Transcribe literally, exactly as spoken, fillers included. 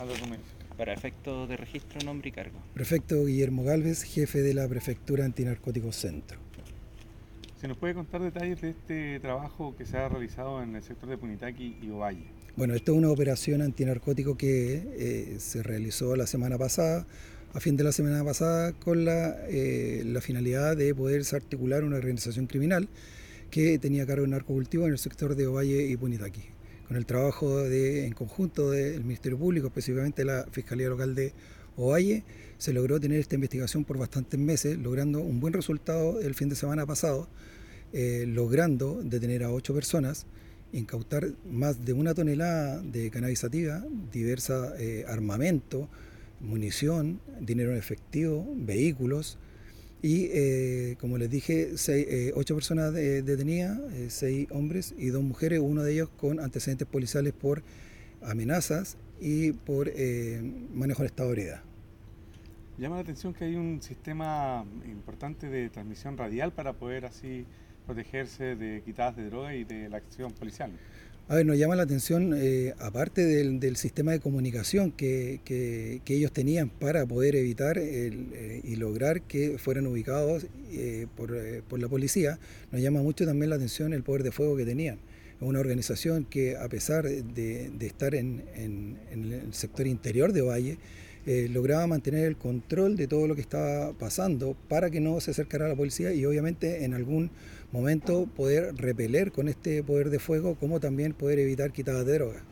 al documento. Para efectos de registro, nombre y cargo. Prefecto Guillermo Gálvez, jefe de la Prefectura Antinarcóticos Centro. ¿Se nos puede contar detalles de este trabajo que se ha realizado en el sector de Punitaqui y Ovalle? Bueno, esto es una operación antinarcótico que eh, se realizó la semana pasada, a fin de la semana pasada, con la, eh, la finalidad de poder articular una organización criminal que tenía cargo de narcocultivo en el sector de Ovalle y Punitaqui. Con el trabajo de, en conjunto del Ministerio Público, específicamente la Fiscalía Local de Ovalle, se logró tener esta investigación por bastantes meses, logrando un buen resultado el fin de semana pasado, eh, logrando detener a ocho personas, incautar más de una tonelada de cannabis sativa, diversa eh, armamento, munición, dinero en efectivo, vehículos y, eh, como les dije, seis, eh, ocho personas de, detenidas, eh, seis hombres y dos mujeres, uno de ellos con antecedentes policiales por amenazas y por eh, manejo en estado de ebriedad. Llama la atención que hay un sistema importante de transmisión radial para poder así protegerse de quitadas de droga y de la acción policial. A ver, nos llama la atención, eh, aparte del, del sistema de comunicación que, que, que ellos tenían para poder evitar el, eh, y lograr que fueran ubicados eh, por, eh, por la policía, nos llama mucho también la atención el poder de fuego que tenían. Es una organización que, a pesar de, de estar en, en, en el sector interior de Ovalle, eh, lograba mantener el control de todo lo que estaba pasando para que no se acercara a la policía y obviamente en algún momento poder repeler con este poder de fuego, como también poder evitar quitadas de drogas.